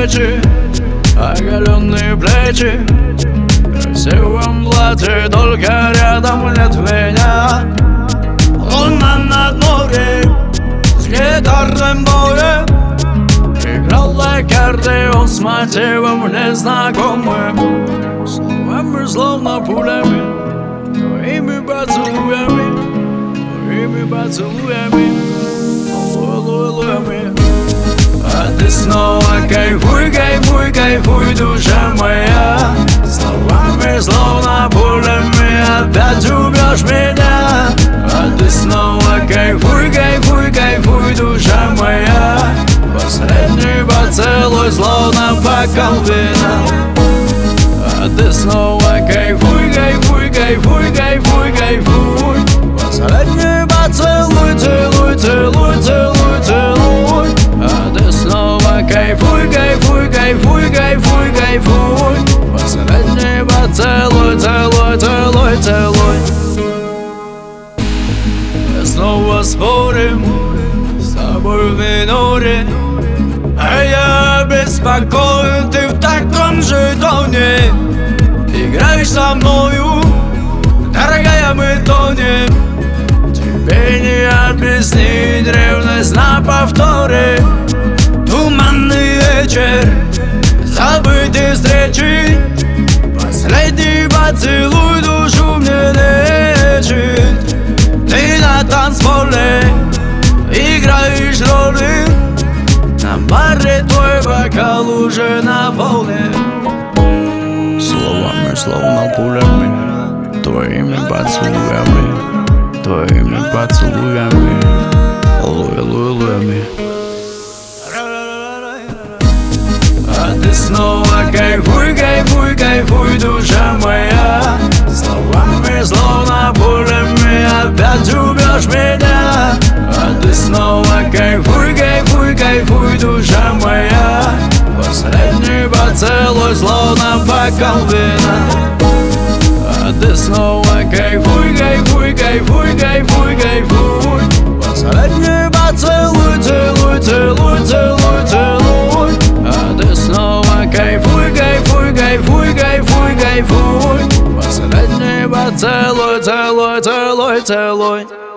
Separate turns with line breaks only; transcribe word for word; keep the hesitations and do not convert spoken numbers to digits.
свечи, оголенные плечи, в красивом платье, только рядом нет меня. Луна над морем с гитарным боем играла аккордеон с мотивом незнакомым, словами словно пулями, твоими поцелуями, твоими поцелуями, поцелуями. А ты снова кайфуй, кайфуй, кайфуй, душа моя, словами словно пулями опять убьешь меня. А ты снова кайфуй, кайфуй, кайфуй, душа моя, последний поцелуй словно бокал вина. А ты снова кайфуй, кайфуй, кайфуй, кайфуй, кайфуй, последний поцелуй, целуй, целуй, целуй, целуй. А ты снова кайфуй, кайфуй, кайфуй, кайфуй, кайфуй, последний поцелуй, целуй, целуй, целуй. Мы снова спорим с тобой в миноре, а я беспокоен, ты в таком же тоне. Играешь со мною, дорогая, мы тонем. Тебе не объяснить ревность на повторе. Туманный вечер, забытые встречи, последний поцелуй душу мне лечит. Ты на танцполе играешь роли, на баре твой бокал уже наполнен. Словами словно пулями, твоими поцелуями, твоими поцелуями, луя-луя-луями. А ты снова кайфуй, кайфуй, кайфуй, душа моя, словами словно пулями опять убьешь меня. А ты снова кайфуй, кайфуй, кайфуй, душа моя, последний поцелуй словно бокал вина. А ты снова кайфуй, кайфуй, кайфуй, кайфуй, кайфуй, последний поцелуй, целуй, целуй, целуй, целуй. А ты снова кайфуй, кайфуй, кайфуй, кайфуй, кайфуй, последний поцелуй, целуй, целуй, целуй.